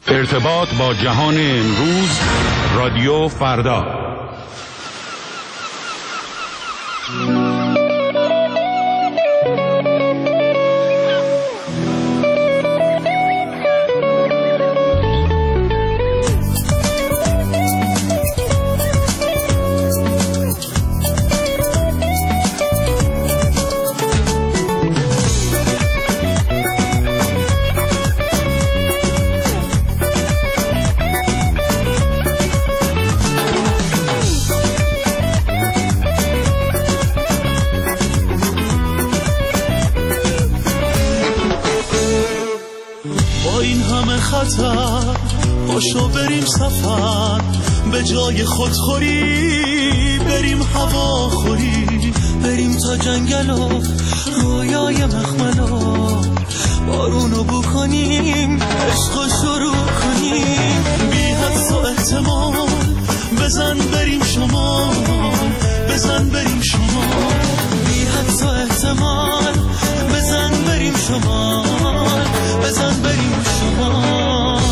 ارتباط با جهان امروز، رادیو فردا. پاشو بریم سفر، به جای خودخوری بریم هواخوری، بریم تا جنگل و رویای مخملو، بارونو بو کنیم، عشقو شروع کنیم، بی حدس و احتمال بزن بریم شمال، بزن بریم شمال، بی حدس و احتمال بزن بریم شمال، بزن بریم شمال.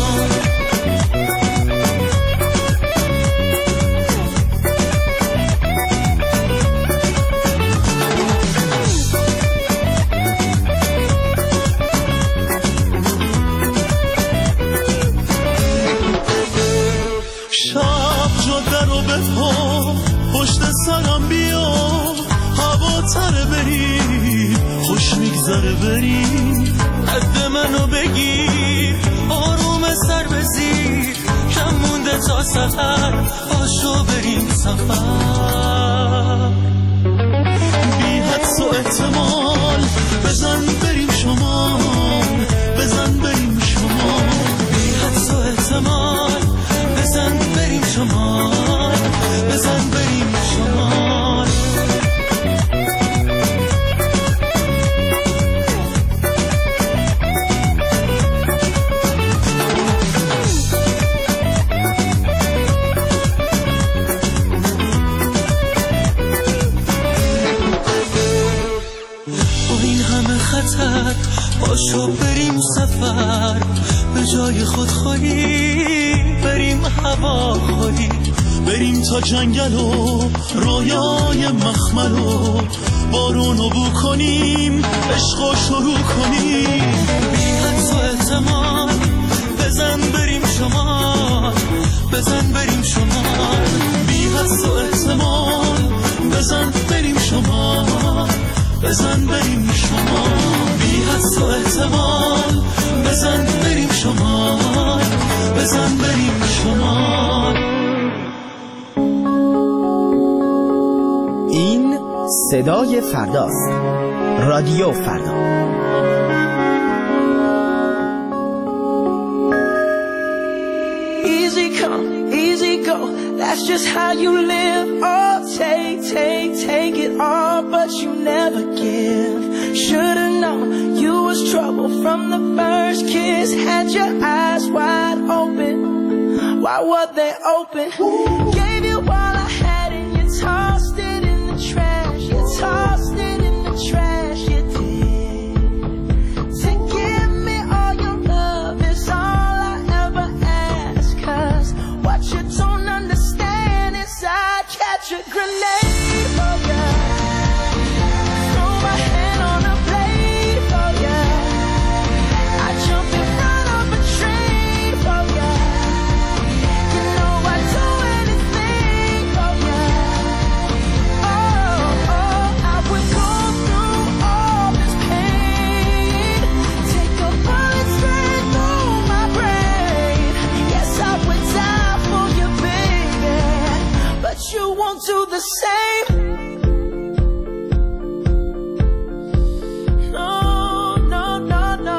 پشت سرم بیا هوا تره بریم، خوش میگذره بریم، قد منو بگیر آروم سر بزیر، کم مونده تا سفر، پاشو بریم سفر، بی حدس و احتمال بزن بریم شمال، بزن بریم شمال، بی حدس و احتمال بزن بریم شمال، بزن بریم شمال. با این همه خطر پاشو بریم سفر، به جای خودخوری بریم هواخوری، بریم تا جنگل و رویای مخملو، بارونو بو کنیم، عشقو شروع کنیم، بی حدس و احتمال بزن بریم شمال، بزن بریم شمال، بی حدس و احتمال بزن بریم شمال، بزن بریم شمال، بی حدس و احتمال بزن بریم شمال، بزن بریم شمال. این صدای فرداست، رادیو فردا. Easy come, easy go, that's just how you live. Oh, take it all, but you never give. Should've known you was trouble from the first kiss. Had your eyes wide open, why were they open? Gave you all I had and you tossed it in the trash. You tossed it in the trash, you did. To give me all your love is all I ever ask, 'cause what you don't understand is I'd catch a grenade for ya, throw my hand on a blade for ya, I'd jump in front of a train for ya, you know I'd do anything for ya. Oh, I would go through all this pain, take a bullet straight through my brain. Yes, I would die for you, baby, but you won't do the same. No, no, no, no.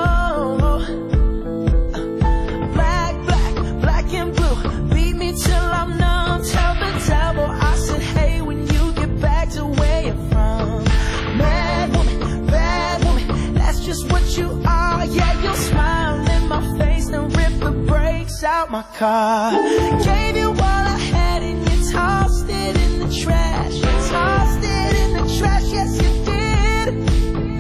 Black and blue, beat me till I'm numb. Tell the devil I said hey when you get back to where you're from. Bad woman, that's just what you are. Yeah, you'll smile in my face and rip the brakes out my car. Gave you all I had and you tossed it in the trash. You tossed it in the trash, yes you did.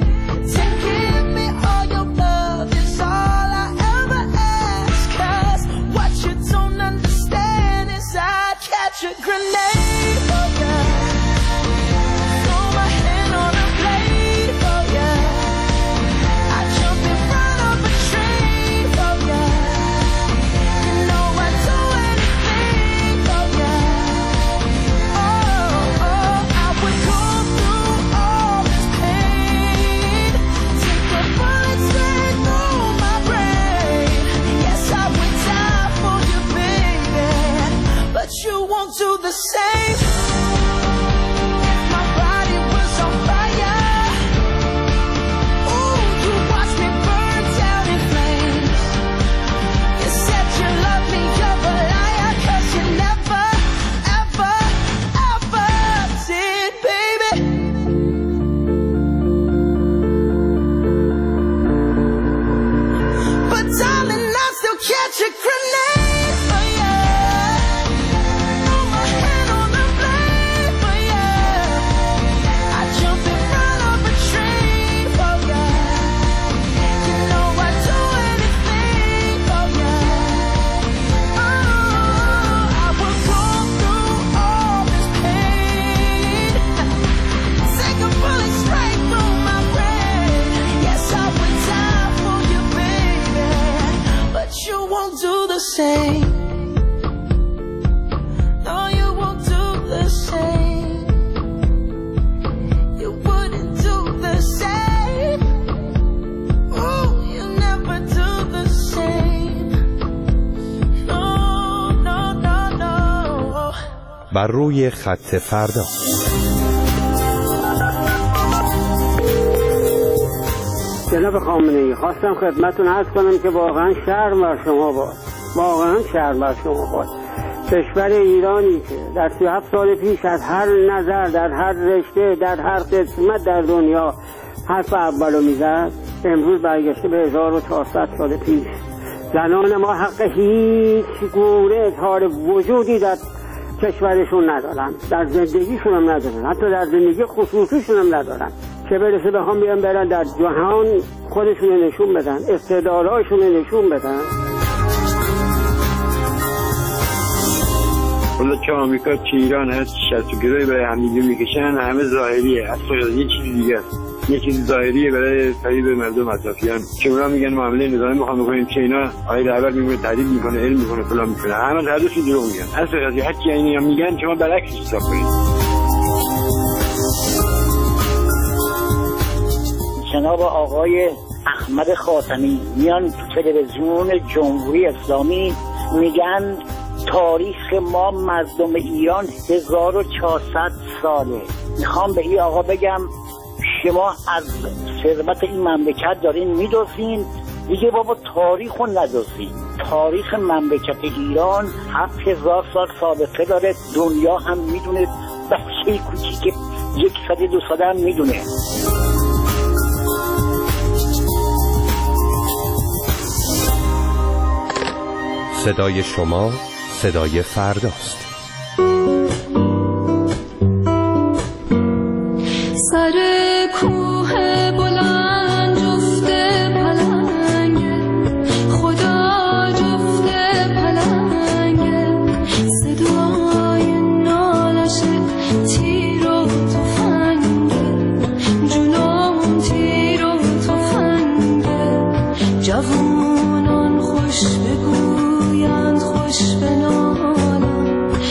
To give me all your love is all I ever ask, 'cause the same. No, you won't do the same. You wouldn't do the same. Oh, you never do the same. No, no, no, no. بر روی خط فردا. جناب خامنه‌ای، خواستم خدمتتون عرض کنم که واقعا شرم بر شما باد، واقعا شرم بر شما باد. کشور ایرانی که در 37 سال پیش از هر نظر، در هر رشته، در هر قسمت در دنیا حرف اولو میزد، امروز برگشته به 1400 سال پیش. زنان ما حق هیچ گونه اظهار وجودی در کشورشون ندارن، در زندگیشون هم ندارن، حتی در زندگی خصوصیشون هم ندارن، چه برسه به هم بیان برن در جهان خودشون نشون بدن، استعدادهاشون نشون بدن. حالا چه آمریکا چه ایران هست شرط و گروهی برای همدیگه میکشن، همه ظاهریه، اصلا یه چیزی دیگه است، یه چیز ظاهریه برای فریب مردم اطرافیان. چه اونا میگن معامله نظامی میخوام بکنیم، چه اینا آقای رهبر میگه تهدید میکنه، علم میکنه، فلان میکنه، همه هردوشون دروغ میگن. اصلا هر چی اینا میگن شما برعکسش حساب کنید. جناب آقای احمد خاتمی میان تو تلویزیون جمهوری اسلامی میگن تاریخ ما مردم ایران 1400 ساله. میخوام به این آقا بگم شما از ثروت این مملکت دارین میدوزین دیگه، بابا تاریخو ندوزین. تاریخ مملکت ایران 7000 سال سابقه داره، دنیا هم میدونه، بچه کوچیک 100 200 هم میدونه. صدای شما صدای فرداست. سر کوه بلند جفت پلنگه، خدا جفت پلنگه، صدای نالش تیر و تفنگه، جنون تیر و تفنگه، جوانان خوش بگویند خوش بنالند،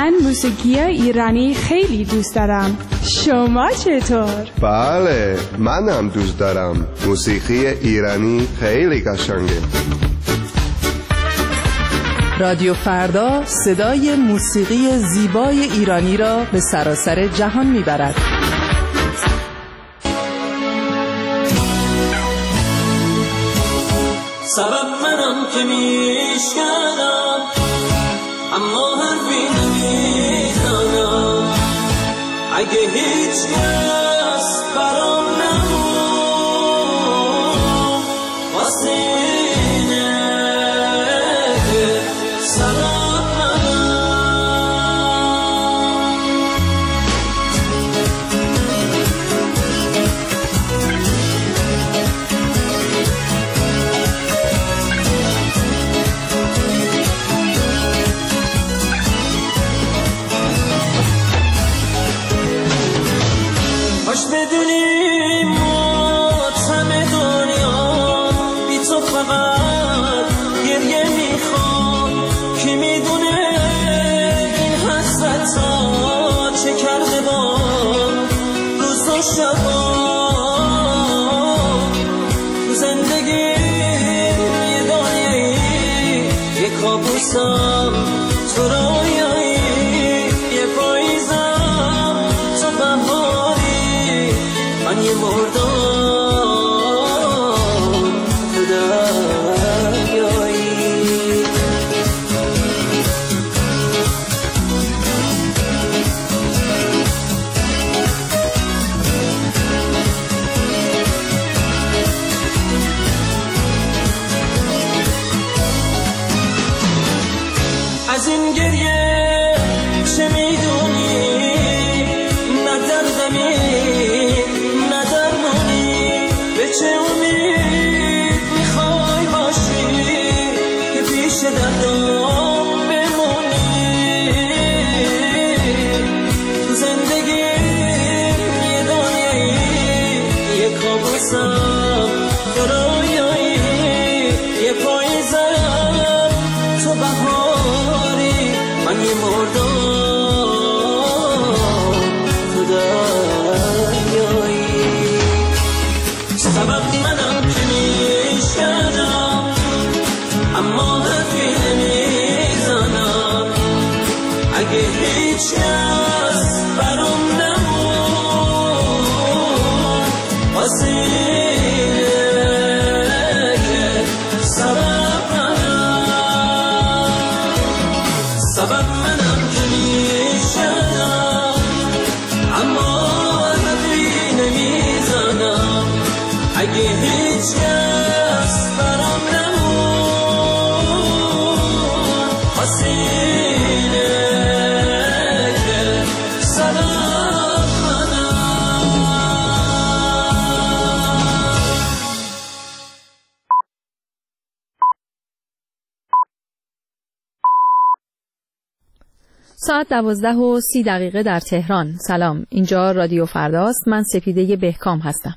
من موسیقی ایرانی خیلی دوست دارم. شما چطور؟ بله، منم دوست دارم. موسیقی ایرانی خیلی قشنگه. رادیو فردا صدای موسیقی زیبای ایرانی را به سراسر جهان میبرد. سبب منم که میشکنم اما حرفی نمیزنم. اگه هیچ کس برام نمون واسه اینه که سبب باش بدونی ماتم دنیا بی تو فقط گریه میخواد. کی میدونه این حسرتا چه کرده با روز و شبا. تو زندگی یه دنیایی یه کابوسم تو رویایی یه پاییزم تو بهاری من یه مردم تو دریایی. از این گریه چه میدونی؟ نه دردمی نه درمانی. به چه امید میخوای باشی که پیش دردم بمونی؟ تو زندگی یه دنیایی یه کابوسم تو رویایی یه پاییزم تو بهاری من یه مردم تو دریایی. سبب منم که میشکنم اما حرفی نمیزنم. اگه هیچ کس برام نمون واسه اینه که سبب منم که میشکنم اما حرفی نمیزنم. اگه هیچ کس برام نمون واسه اینه که سبب منم. ساعت 12:30 در تهران. سلام، اینجا رادیو فرداست. من سپیده بهکام هستم.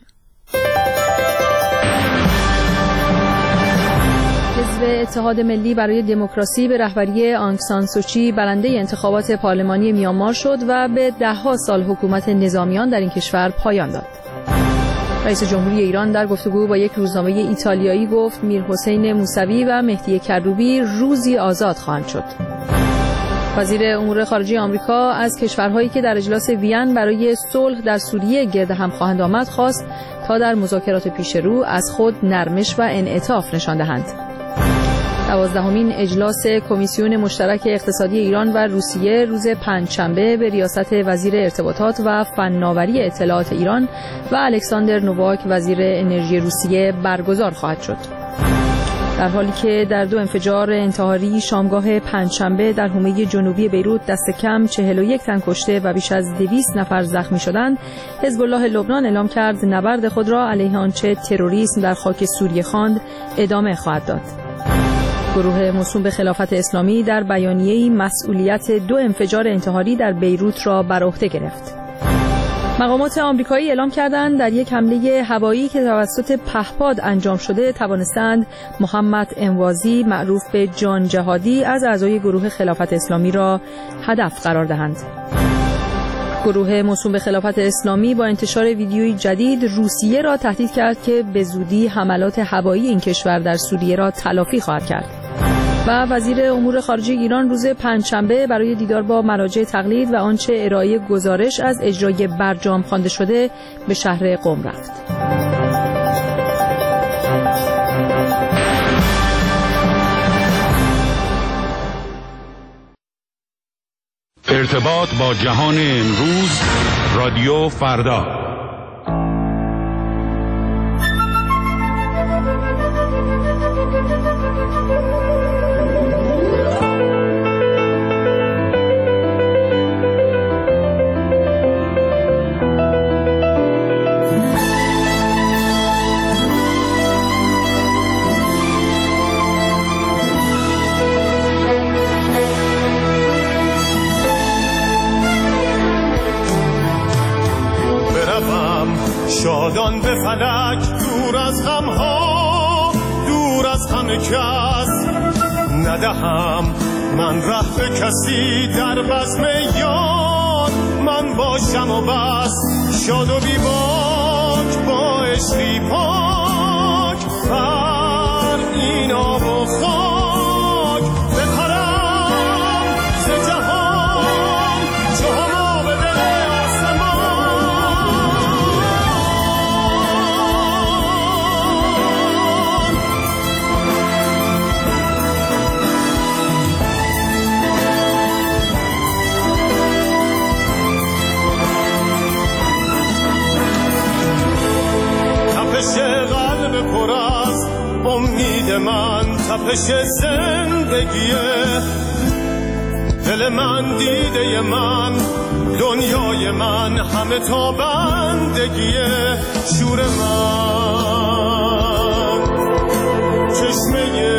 حزب اتحاد ملی برای دموکراسی به رهبری آنگ سان سوچی برنده انتخابات پارلمانی میانمار شد و به ده‌ها سال حکومت نظامیان در این کشور پایان داد. رئیس جمهوری ایران در گفتگو با یک روزنامه ایتالیایی گفت میرحسین موسوی و مهدی کروبی روزی آزاد خواهند شد. وزیر امور خارجه آمریکا از کشورهایی که در اجلاس وین برای صلح در سوریه گرد هم خواهند آمد خواست تا در مذاکرات پیش رو از خود نرمش و انعطاف نشان دهند. 12مین اجلاس کمیسیون مشترک اقتصادی ایران و روسیه روز پنجشنبه به ریاست وزیر ارتباطات و فناوری اطلاعات ایران و الکساندر نوواک وزیر انرژی روسیه برگزار خواهد شد. در حالی که در 2 انفجار انتحاری شامگاه پنجشنبه در حومه جنوبی بیروت دست کم 41 تن کشته و بیش از 200 نفر زخمی شدند، حزب الله لبنان اعلام کرد نبرد خود را علیه آنچه تروریسم در خاک سوریه خواند ادامه خواهد داد. گروه موسوم به خلافت اسلامی در بیانیه‌ای مسئولیت 2 انفجار انتحاری در بیروت را بر عهده گرفت. مقامات آمریکایی اعلام کردند در یک حمله هوایی که توسط پهپاد انجام شده توانستند محمد انوازی معروف به جان جهادی از اعضای گروه خلافت اسلامی را هدف قرار دهند. گروه موسوم به خلافت اسلامی با انتشار ویدیویی جدید روسیه را تهدید کرد که به زودی حملات هوایی این کشور در سوریه را تلافی خواهد کرد. و وزیر امور خارجه ایران روز پنجشنبه برای دیدار با مراجع تقلید و آنچه ارائه گزارش از اجرای برجام خوانده شده به شهر قم رفت. ارتباط با جهان امروز، رادیو فردا. شادان به فلک دور از غمها، دور از همه کس ندهم من ره به کسی در بزم یار، من باشم و بس شاد و بی باک با عشقی پاک بر این آب و خاک بپرم ز جهان چو هما به دل قلب پر از امید من، تپش زندگیه دل من، دیده من، دنیای من، همه تا بندگیه شور من، چشمه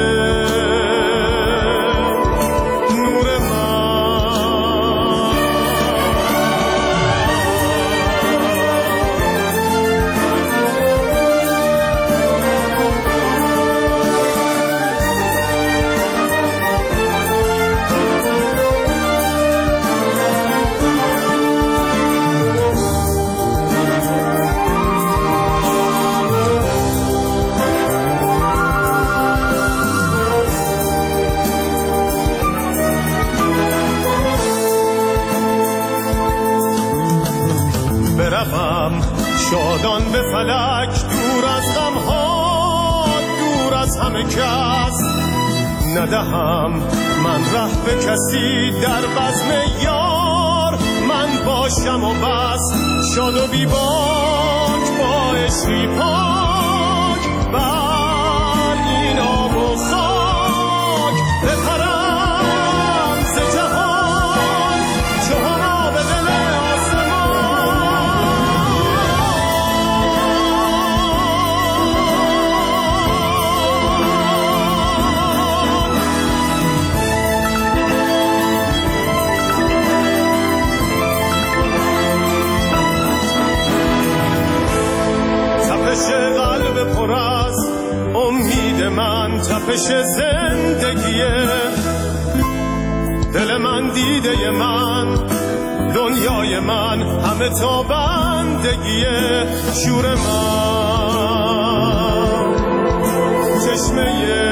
شادان به فلک دور از غمها، دور از همه کس ندهم من ره به کسی در بزم یار، من باشم و بس شاد و بی باک با عشقی پاک بر این آب و خاک بپرم ز جهان چو هما به دل قلب پر از امید من، تپش زندگیه دل من، دیده من، دنیای من، همه تا بندگیه شور من، چشمه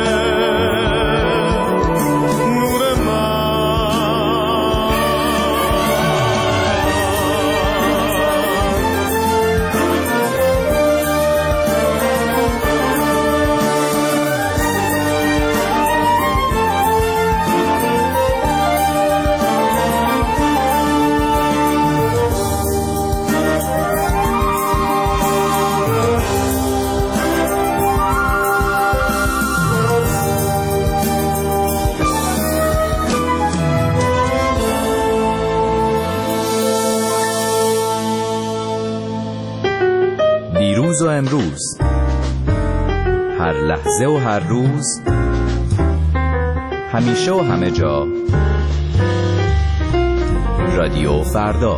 دیروز و امروز، هر لحظه و هر روز، همیشه و همه جا، رادیو فردا.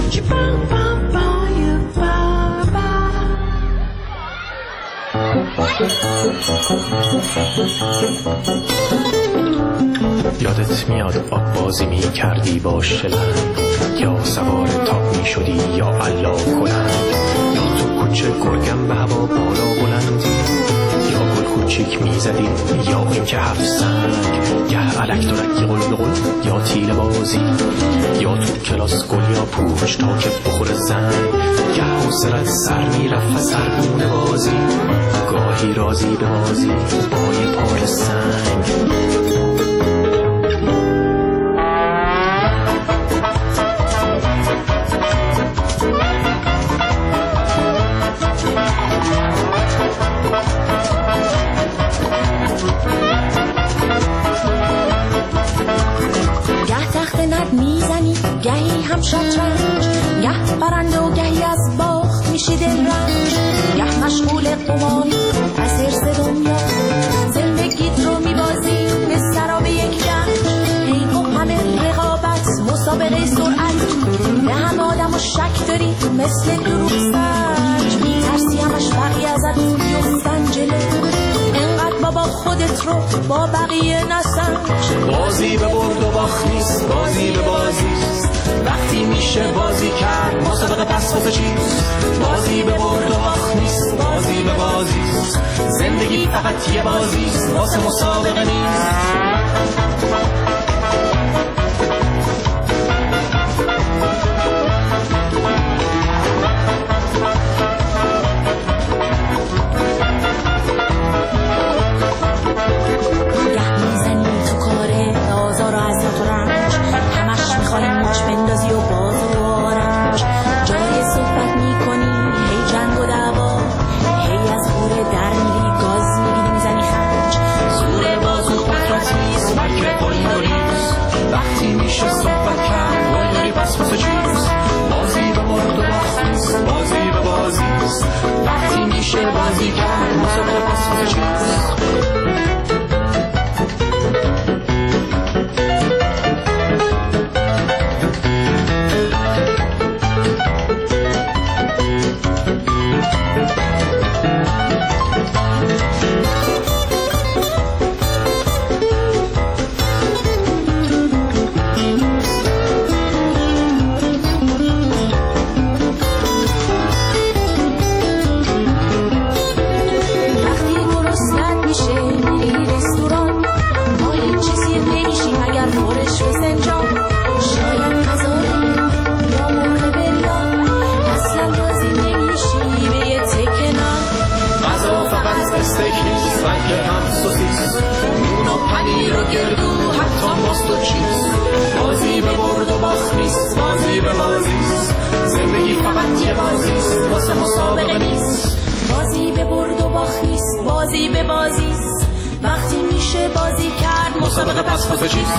یادت میاد آب بازی می کردی با شلنگ، یا سوار تاپ می شدی یا علا کنند، یا تو کوچه گرگم به هوا بالا بلندی، یا گل کوچیک می زدی یا این که هفت سنگ، گه علک درک قل قل یا تیل بازی، یا تو کلاس گل یا پوچ تا که بخور زنگ، گه حوصلت سر می رفت سرگونه بازی، گاهی رازی به بازی با یه پار سنگ. گهی هم شطرنج، گه برنده و گهی از باخت میشی دل رنج، گه مشغول قماری از حرص دنیا، زندگیت رو میبازی به سراب یک گنج، ای تو همه رقابت مسابقه سرعت، به همه آدم و شک داری مثل دروغ سنج، میترسی همش بقیه ازت بیفتن جلو، انقدر بابا خودت رو با بقیه نسنج. بازی به برد و باخت نیست، بازی به بازیست، وقتی میشه بازی کرد مسابقه پس واسه چیست، بازی به برد و باخت نیست، بازی به بازیست، زندگی فقط یه بازیست واسه مسابقه نیست. بندازی و باز و آرنج، جای صحبت میکنی هی جنگ و دعوا، هی از غوره در میری گاز میگیری میزنی خنج، زور باز و پاکراتیست بلکه قلداریست، وقتی میشه صحبت کرد قلداری پس واسه چیست، بازی به برد و باخت نیست، بازی به بازیست، وقتی میشه بازی کرد مسابقه پس واسه چیست. بازی به برد و باخت نیست، بازی به بازیست، زندگی فقط یه بازیست واسه مسابقه نیست. بازی به برد و باخت نیست، بازی به بازیست، وقتی میشه بازی کرد مسابقه پس واسه چیست.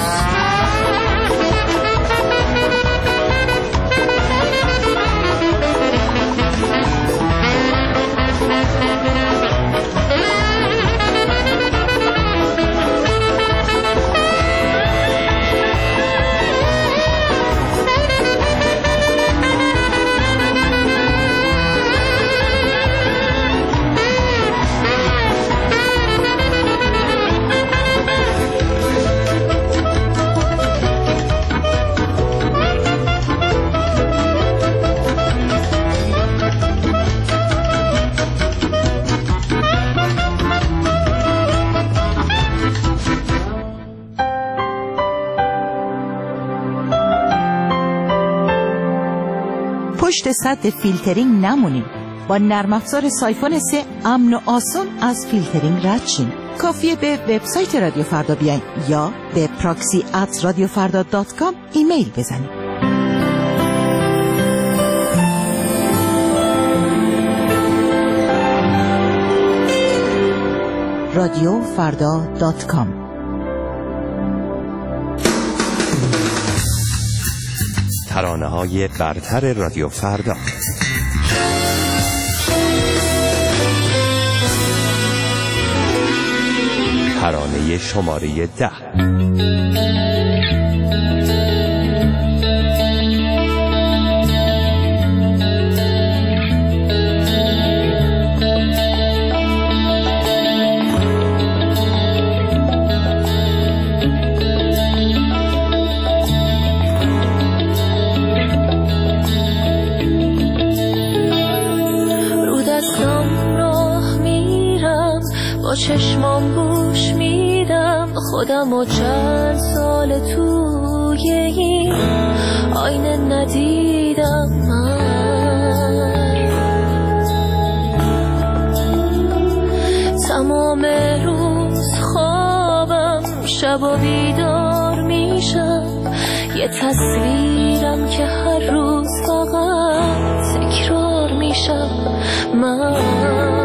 پشت سد فیلترینگ نمونیم. با نرم افزار سایفون 3 امن و آسان از فیلترینگ رد شین. کافیه به وبسایت رادیو فردا بیاین یا به proxy@radiofarda.com ایمیل بزنید. radiofarda.com ترانه‌های برتر رادیو فردا. ترانه شماره 10. خودم و چند سال توی این آینه ندیدم من. تمام روز خوابم، شب و بیدار میشم، یه تصویرم که هر روز فقط تکرار میشم من.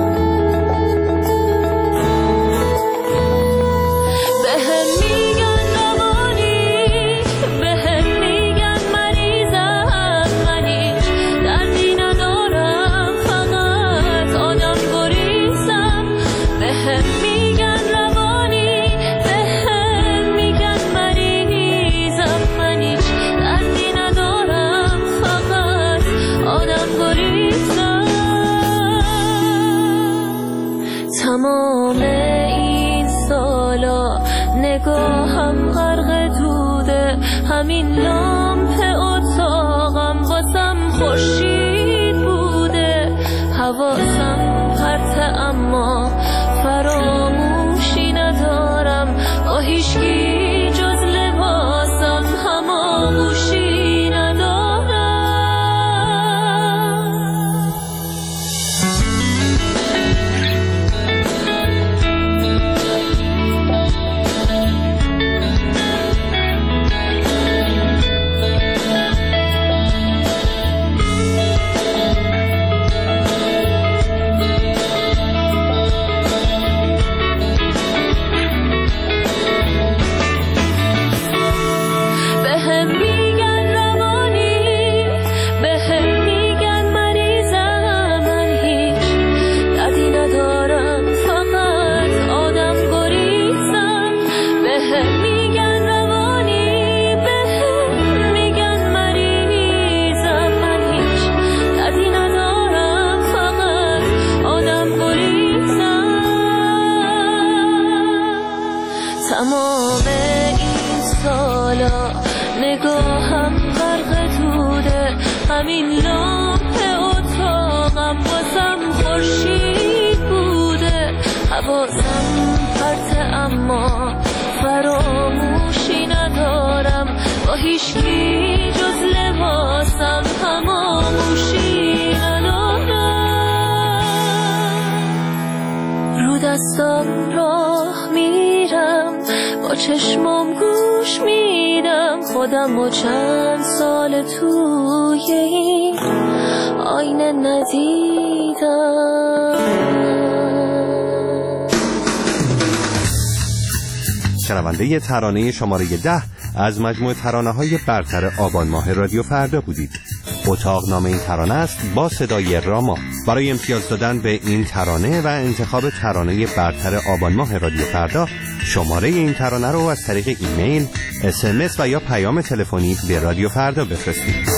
تمام این سالا نگاهم غرق دوده، همین لامپ اتاقم واسم خورشید بوده. حواسم پرته اما فراموشی ندارم، با هیچکی جز لباسم هماغوشی ندارم. تمام این سالا نگاهم غرق دوده، همین لامپ اتاقم واسم خورشید بوده. حواسم پرته اما فراموشی ندارم، با هیچکی جز لباسم هماغوشی ندارم. رو دستم راه میرم، با چشمام گوش میدم، خودم و چند سال توی این آینه ندیدم. شنونده ترانه شماره 10 از مجموعه ترانه‌های برتر آبان ماه رادیو فردا بودید. اتاق نام این ترانه است با صدای راما. برای امتیاز دادن به این ترانه و انتخاب ترانه برتر آبان ماه رادیو فردا، شماره این ترانه رو از طریق ایمیل، SMS و یا پیام تلفنی به رادیو فردا بفرستید.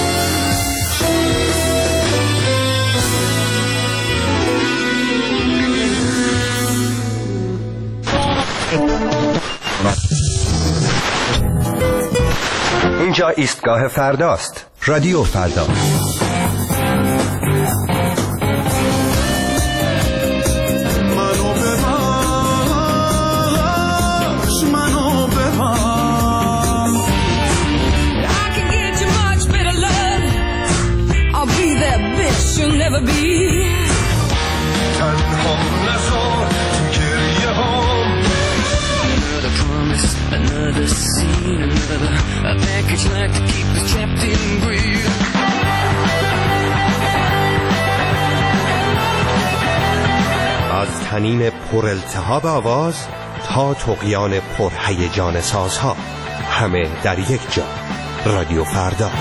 اینجا ایستگاه فرداست. رادیو فردا. از تنین پر التهاب آواز تا طغیان پر هیجان سازها، همه در یک جا. رادیو فردا.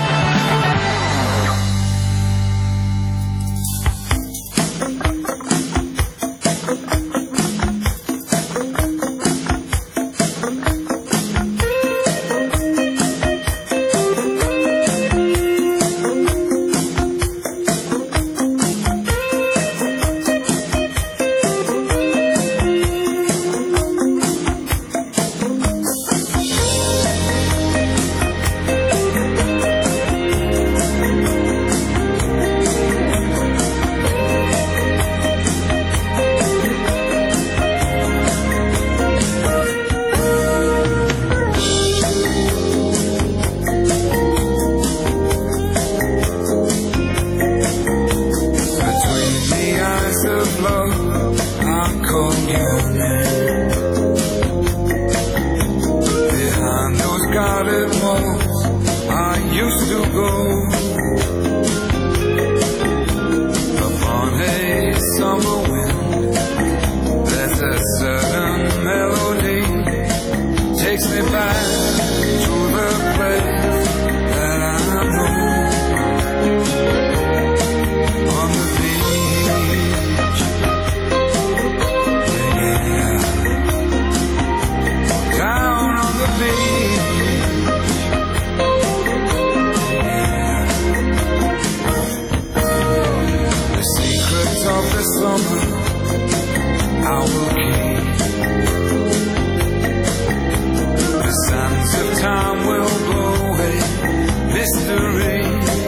walls I used to go upon a summer wind. There's a certain melody takes me back to the place that I know. On the beach, yeah. Down on the beach, yeah. The secrets of the summer I will keep. The sands of time will blow away mystery.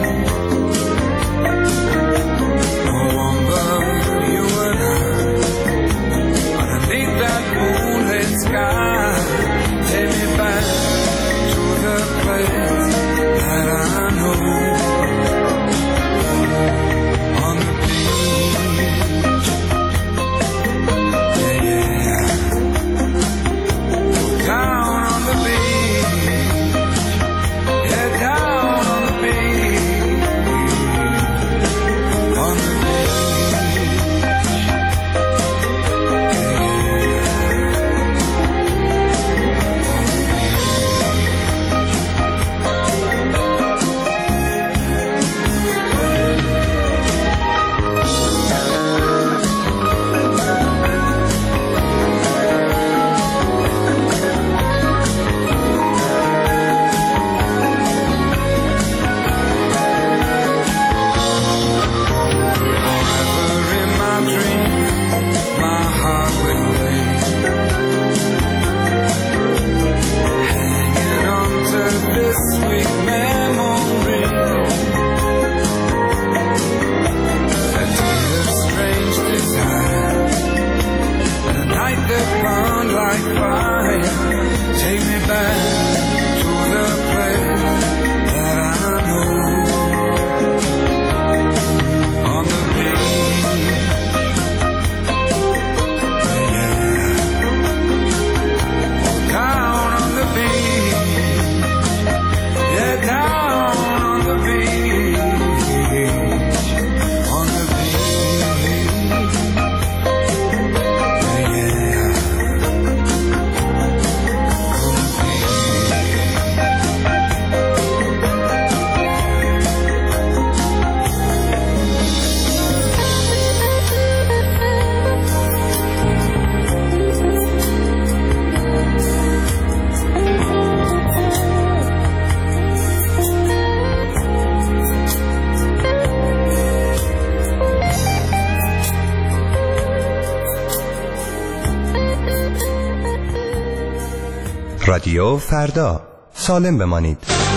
No one but you and I, underneath that moonlit sky. Take me back to the place that I know. On the beach, yeah. Down on the beach, yeah, down on the beach, on the رادیو فردا، سالم بمانید.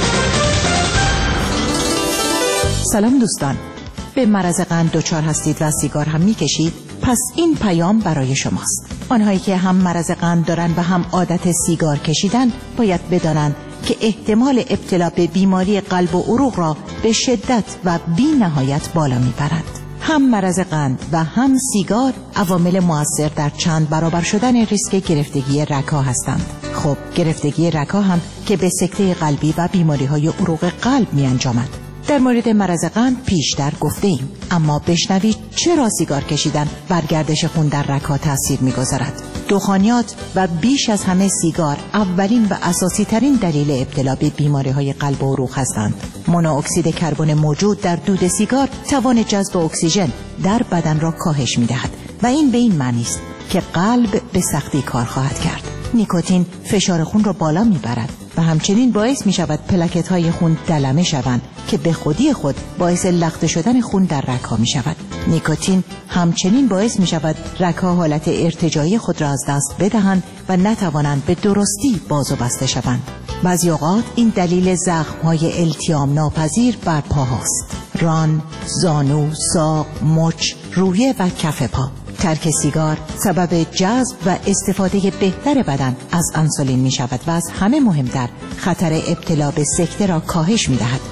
سلام دوستان، به مرض قند دچار هستید و سیگار هم میکشید؟ پس این پیام برای شماست. آنهایی که هم مرض قند دارن و هم عادت سیگار کشیدن باید بدانند که احتمال ابتلا به بیماری قلب و عروق را به شدت و بی نهایت بالا میبرند. هم مرض قند و هم سیگار عوامل مؤثر در چند برابر شدن ریسک گرفتگی رگ‌ها هستند. خب گرفتگی رگ‌ها هم که به سکته قلبی و بیماری‌های عروق قلب می‌انجامد. در مورد مرض قند پیشتر گفته ایم، اما بشنوید چرا سیگار کشیدن بر گردش خون در رگ‌ها تاثیر می‌گذارد. دخانیات و بیش از همه سیگار اولین و اساسی ترین دلیل ابتلا به بیماری‌های قلب و عروق هستند. مونوکسید کربن موجود در دود سیگار توان جذب اکسیژن در بدن را کاهش می‌دهد و این به این معنی است که قلب به سختی کار خواهد کرد. نیکوتین فشار خون را بالا می‌برد و همچنین باعث می‌شود پلاکت‌های خون دلمه شوند که به خودی خود باعث لخته شدن خون در رگ‌ها می‌شود. نیکوتین همچنین باعث می‌شود رگ‌ها حالت ارتجاعی خود را از دست بدهند و نتوانند به درستی باز و بسته شوند. بعضی اوقات این دلیل زخم‌های التیام ناپذیر بر پاهاست: ران، زانو، ساق، مچ، رویه و کف پا. ترک سیگار سبب جذب و استفاده بهتر بدن از انسولین می شود و از همه مهمتر خطر ابتلا به سکته را کاهش می دهد.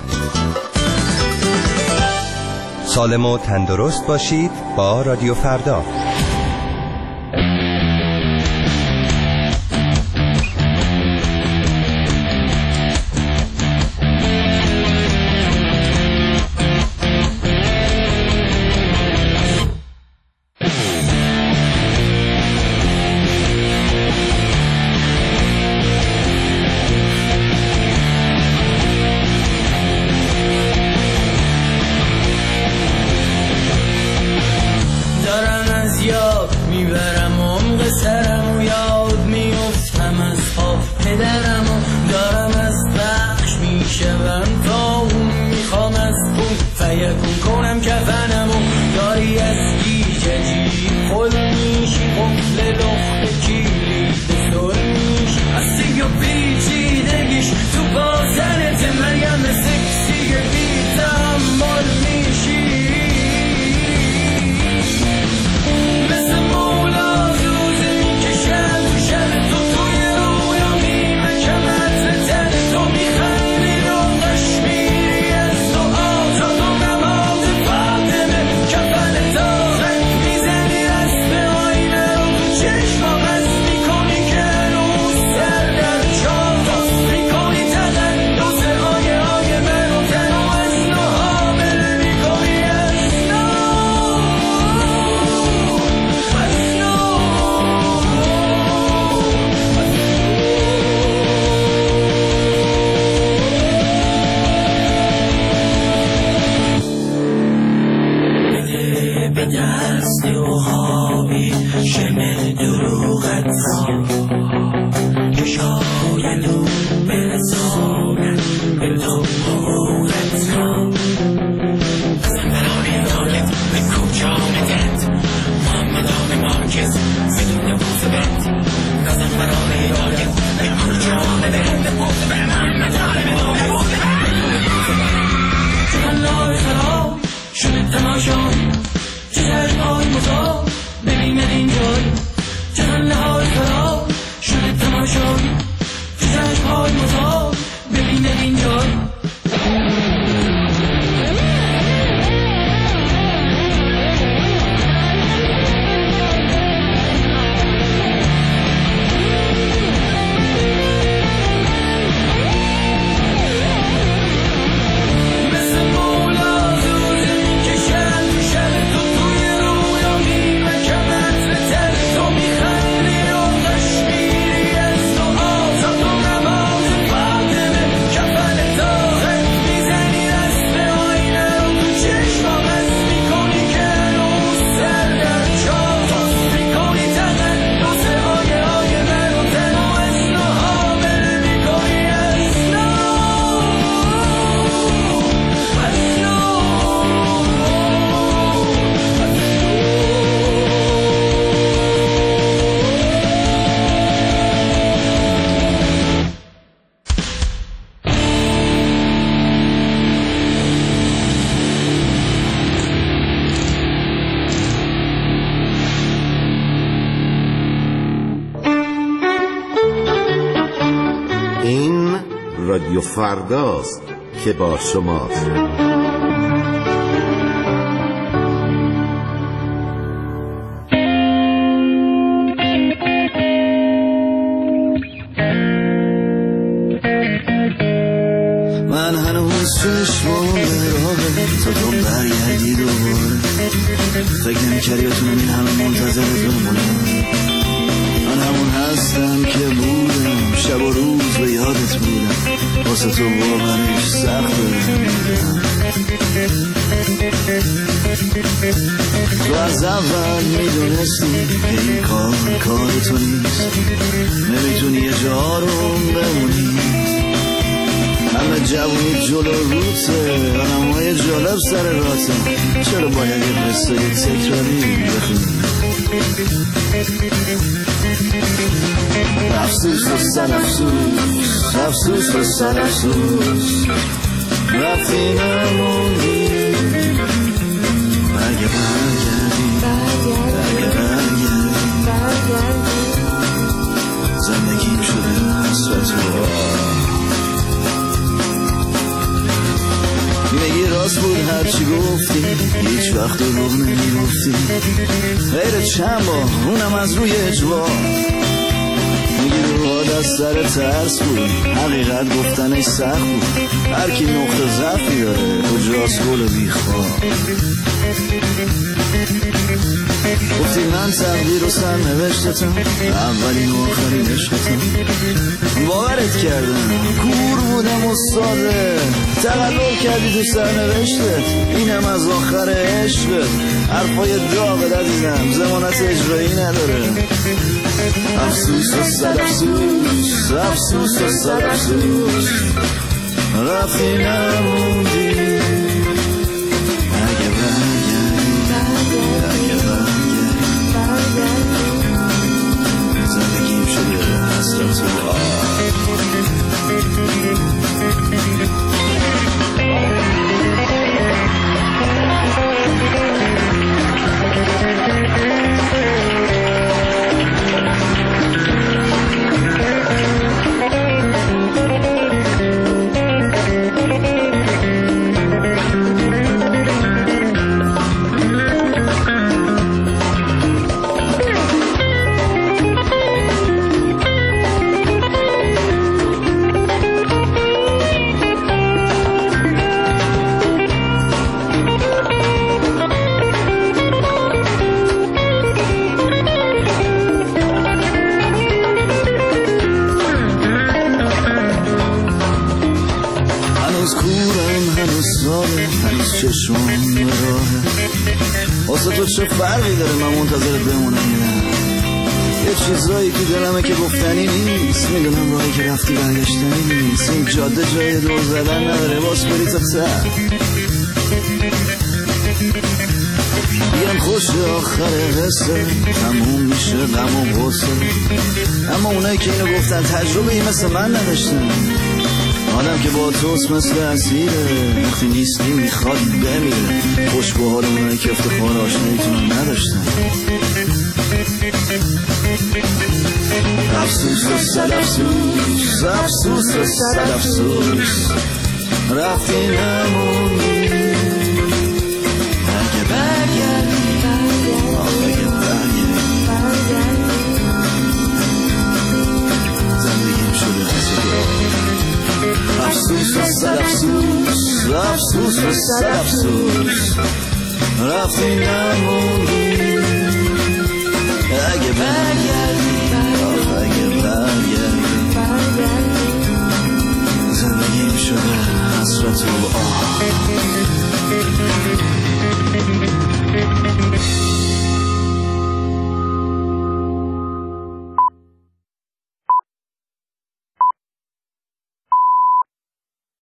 سالم و تندرست باشید با رادیو فردا. رادیو فرداست که با شماست. من هنوز چشمام به راهه تا تو برگردی دوباره. فکر نمی‌کردی بتونم این همه منتظرت بمونم. من همون هستم که بودم، شب و روز به یادت بودم، واسه تو باورش سخته. تو از اول میدونستی که این کار تو نیست، نمیتونی یه جا رو بمونی. همه جوونی جلو روته، آدمای جالب سر راته، چرا باید یه قصه تکراری بخونی؟ افسوس و سر افسوس، افسوس و سر افسوس، رفتی نموندی. اگه برگردی، اگه برگردی، زندگیم شده حسرت و میگی راست بود هرچی گفتی، هیچ وقت رو نمیگفتی، غیر چند بار اونم از روی اجبار. میگی روحات از سر ترس بود، حقیقت گفتنش سخت بود، هر کی نقطه ضعفی داره کجاست گل بیخوار. گفتی من تقدیر و سر نوشتتم، اولین و آخرین عشقتم. باورت کردم، کور بودم و ساده، تقلب کردی تو سر نوشتت، اینم از آخر عشقت. حرفای داغت عزیزم ضمانت اجرایی نداره. افسوس و سر افسوس، افسوس و سر افسوس، رفتی نموندی. اگه برگردی، اگه برگردی، زندگیم شده حسرت و چشمام به راهه. واسه تو چه فرقی داره من منتظرت بمونم یا نه؟ یه چیزایی که دلمه که گفتنی نیست، میدونم راهی که رفتی برگشتنی نیست. این جاده جای دور زدن نداره، باز بری تا سر. میگم خوش آخر قصه، تموم میشه غم و غصه، اما اونایی که اینو گفتن تجربه ای مثل من نداشتن. آدم که با توست مثل اسیره، وقتی نیستی میخواد بمیره. خوش به حال اونایی که افتخار آشناییتون نداشتن. افسوس و سر افسوس، افسوس و سر افسوس، رفتی نموندی. اگه برگردی، اگه برگردی، زندگیم شده حسرت. افسوس و سر افسوس، افسوس و سر افسوس، رفتی نموندی. اگه برگردی، اگه برگردی، زندگیم شده حسرت و آه.